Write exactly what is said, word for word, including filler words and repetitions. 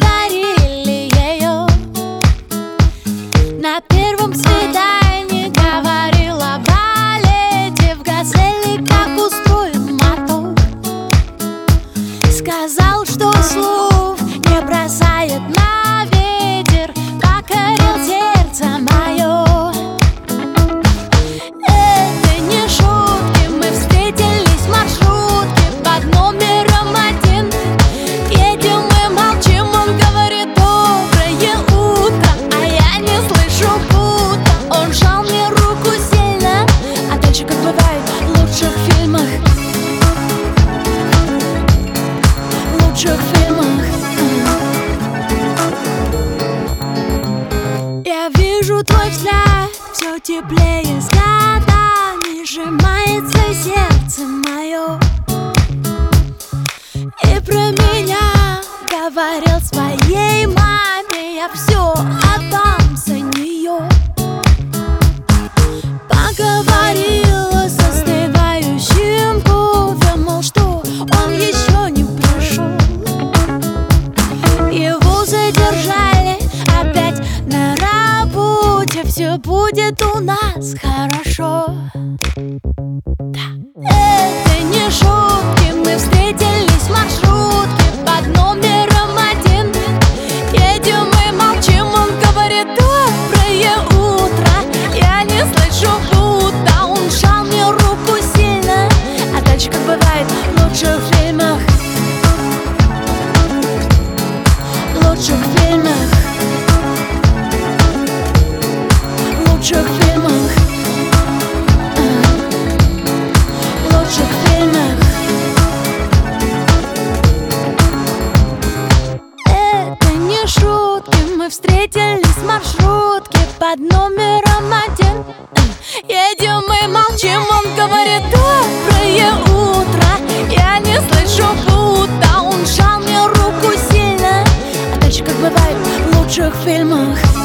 подарили ее. На первом свидании говорил о балете в «Газели», как устроен мотор. Сказал, что слов не бросает на ветер, покорил сердце мое. Это не шутки, мы встретились в маршрутке под номером один. Едем и молчим, он говорит: доброе утро, а я не слышу, будто он жал мне руку сильно. А дальше, как бывает в лучших фильмах, в лучших фильмах, я вижу твой взгляд, все теплее с годами, сжимается сердце мое. И про меня говорил своей маме, я все отдам за нее. Поговорила с остывающим кофе, мол, что он еще не пришел. Его задержали опять на работе, все будет у нас хорошо. Да. Это не шутки, мы встретились в маршрутке под номером один. Едем и молчим, он говорит: доброе утро, я не слышу, будто он жал мне руку сильно. А дальше, как бывает в лучших фильмах, в лучших фильмах, в лучших фильмах, в лучших фильмах. Это не шутки, мы встретились в маршрутке под номером один. Едем и молчим, он говорит: доброе утро, я не слышу, будто он жал мне руку сильно. А дальше, как бывает в лучших фильмах.